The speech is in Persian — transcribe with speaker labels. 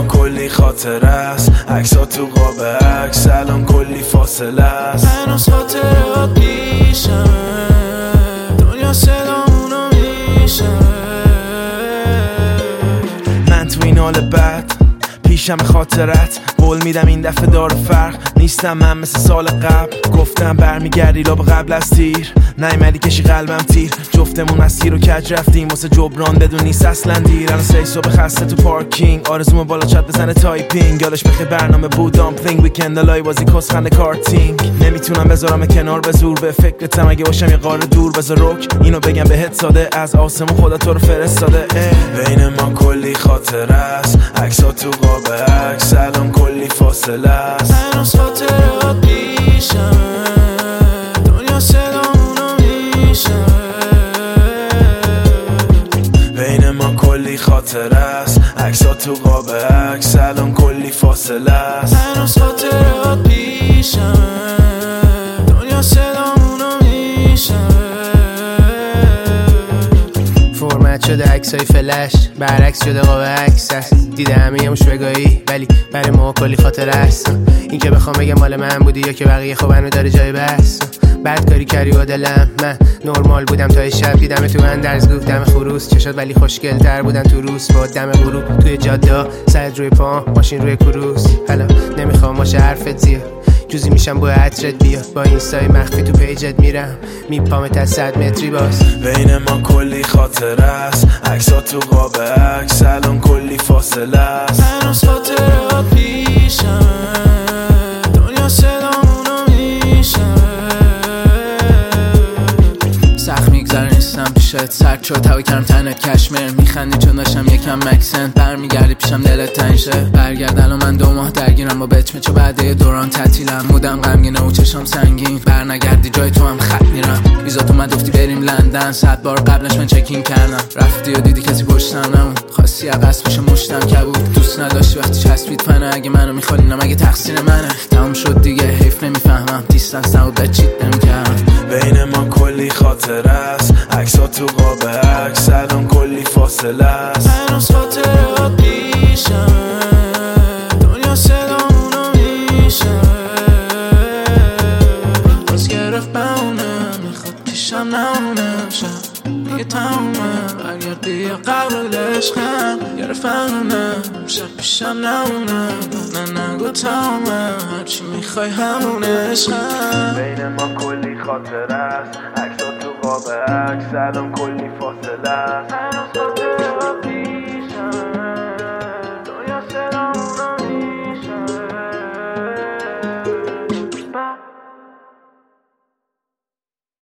Speaker 1: کلی خاطره است، عکس‌ها تو قاب عکس الان کلی فاصله است.
Speaker 2: هنوز خاطرات پیشمه، دنیا صدامونو میشه.
Speaker 1: من تو این حال بد پیشم خاطرت، قول میدم این دفعه داره فرق نیستم من مثل سال قبل. گفتم برمیگردی لا به قبل از تیر، نیومدی کشی قلبم تیر. جفتمون از تیر و کج رفتیم واسه جبران بدون نیست اصلا دیر. الان 3 صبح خسته تو پارکینگ، آرزوم بالا چت بزنه تایپینگ. یادش بخیر برنامه بود دامپلینگ، ویکند لای بازی کسخنده کارتینگ. نمیتونم بذارم کنار به زور، به فکرتم اگه باشم یه قاره دور. بذار رک اینو بگم بهت ساده، از آسمون خدا تو رو فرستاده. بین ما کلی خاطره است، عکس‌ها تو قاب عکس الان کلی فاصله است.
Speaker 2: هنوز خاطرات پیشمه، دنیا صدامونو میشه.
Speaker 1: بین ما کلی خاطره است، عکس‌ها تو قاب عکس الان کلی فاصله است.
Speaker 2: هنوز خاطرات پیشمه، دنیا صدامونو میشه. فرمت شده عکسای فلش، برعکس شده قاب عکس است. دیده همه موش بگاهی ولی برای ما کلی خاطره است. این که بخوام بگم مال من بودی یا که بقیه خب هنو داره جای بس. بعد کاری کردی با دلم، من نرمال بودم تا شب. دیدم تو اندرزگو دم خروس، چشات ولی خوشگل تر بودن تو روز. با دم غروب توی جاده، سرت روی پا، ماشین روی کروس. حالا نمیخوام باشه حرفت زیاد، جوزی میشم با عطرت بیا. با اینستای مخفی تو پیجت میرم، میپامت از 100 متری باز.
Speaker 1: بین ما کلی خاطره است، عکس‌ها تو قاب عکس الان کلی فاصله است.
Speaker 2: هنوز خاطرات پیشمه، دنیا صدامونو میشه. سخت میگذره نیستم پیشت، سرد شد هوا کردم تنت کشمیر. میخندی چون داشتم یکم مکسنت، برمیگردی پیشم دلت تنگ شه. برگرد الان من 2 ماه درگیرم با بچمه، چو بعد یه دوران تعطیلم. مودم غمگینه و چشام سنگین، برنگردی جای تو هم خط میرم. ویزا تو من گفتی بریم لندن، 100 بار قبلش من چکین کردم. رفتی و دیدی کسی پشتم نمون، خواستی عقص بشه مشتم کبود. دوست نداشتی وقتی چسبید فنه، اگه منو میخوالینم اگه تقصیر منه. تموم شد دیگه حیف نمیفهمم، دیستنس نبود بچیت نمیکردم.
Speaker 1: بین ما کلی خاطره است، عکس‌ها تو قاب عکس الان کلی فاصله است.
Speaker 2: هنوز خاطرات پیشمه، دنیا صدامونو میشه. باز گرفت بمونه، میخواد پیشم نمونه. شب میگه تمومه، برگردی یا قبل عشقم. گرفت بمونه، شب پیشم نمونه. نه نگو تمومه، هرچی میخوای همونه عشقم.
Speaker 1: بین ما کلی خاطره است، عکس‌ها تو قاب عکس الان کلی فاصله است.